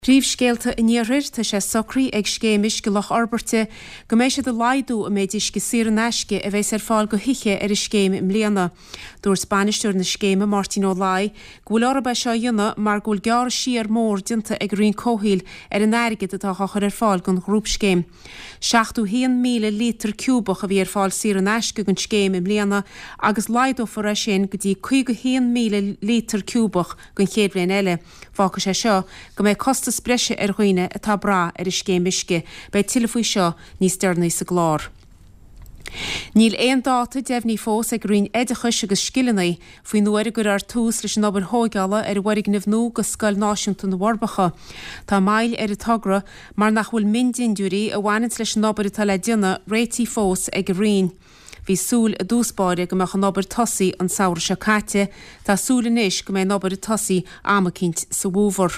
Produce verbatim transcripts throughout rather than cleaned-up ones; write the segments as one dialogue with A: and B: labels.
A: Príomhscéalta iníorir tá sé socraí ag scéimis go lech orbairt go mbeidh siad a laidú a méidir go saoire neisce a bheits ar fáil go hithe ar a scéim im mbliana. Dúir Spanisteoir na scéime Martin O'Lai go bhfuil orba seo dionna mar go bhfuil gearr siar mór dinta ag rion cóthail ar an airgid atá chachar ar fáil gon grúp scéim. seachtú míle lítar cúbach a bhí ar fáil saoire neisce gon scéim im mbliana agus laidú for a sin go dtí chuig míle lítar cúbach gon chéad bliain eile. Fácha sé seo go mbeidh costa spreise ar chuoine atá bra ar is céimisce bei tilfaoi seo níos dearnaí sa glár. Níl éon dáta deimhní fós ag rion éidechas agus scilanaí faoin nuair gur ar tús leis an obair thógála ar bharig nimhnú go scoil náisiúnta na Mhorbacha. Tá mail ar a tugra mar nach bhfuil mindinúirí a bhhainint leis an obair atá le dionna réití fós ag rion. Bhí súl a dúspáide go meach an obair tosaí an saoir se caite, tá súla níos go mé an obair tosaí amachint sa bhúmhar.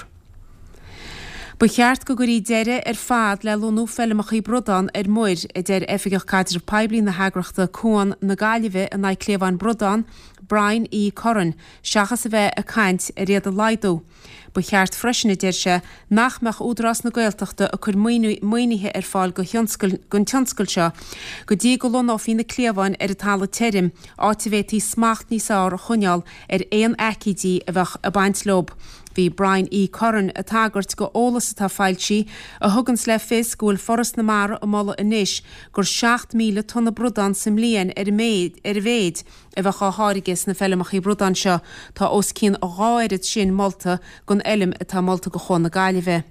A: Ba cheart go gurí deire ar fad le lonú fellamach í Brodan ar muir a deir efigach caidir peblií na hagrachta cuan na Gaillimhe a na Cléabhain Brodan, Brian í Corran, seachas a bheith a caint a réad a laidó. Ba cheart freisinna deir se nach meach údras na Gaeltachta a chur muoinithe ar fáil go tionscail seo, go dtí go lon áí na Cléabhain ar a talla teirim áta bhétí smacht níos áir a chuneal ar éon ecidí a bheith a baint lob. Bhí Brian í Corran a tagart go ólas atá fáiltí a thugans le fis go bhfuil foras na mara a molla inis gur seacht míle tonna Brodan sa mbliain ar méid ar bhéid a bheith á háirigus na fellamach í Brodan seo tá os cín a gáirid sin molta gon elim atá molta go chun na Gaillimhe.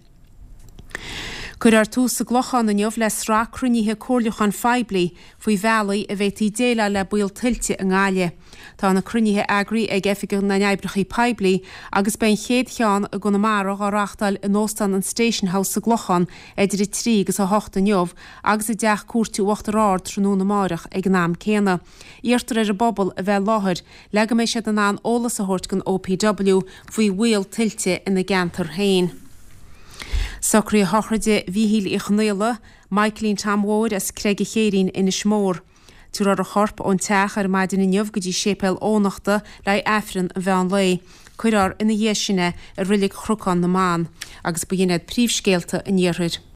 A: Chur ar tús sa glochan na neamh le srá cruníthe cóirleachan feibli faoi bhealaí a bheití déile le buil tiltte an gáile. Tá na cruníthe agraí ag efigh na neibrechaí peblií agus ben chéad cheán a gona marach á reachtail in Óstan an Station House sa glochan idir i trí agus a hocht a neamh agus i deach cuairtú uachtar ár trúnú na marach ag náam céna. Íartar ar a bobbal a bheith láthir le go mé siad an an ólas a thuirt gon O P W faoi bhuail tiltte ina gceantar hain. Socraí a thochraide bhíhíl i chnéile, Michaelín Tamhóir as Craig Chéirín ina smór. Túr ar a chorp ón teach ar maidin in neamh go dtí sépel ónachta le éifrin a bhean lei, chuir ina dhéisina a rilig chrucán na mán, agus bu dhéanaad príomhscéalta in dhéirid.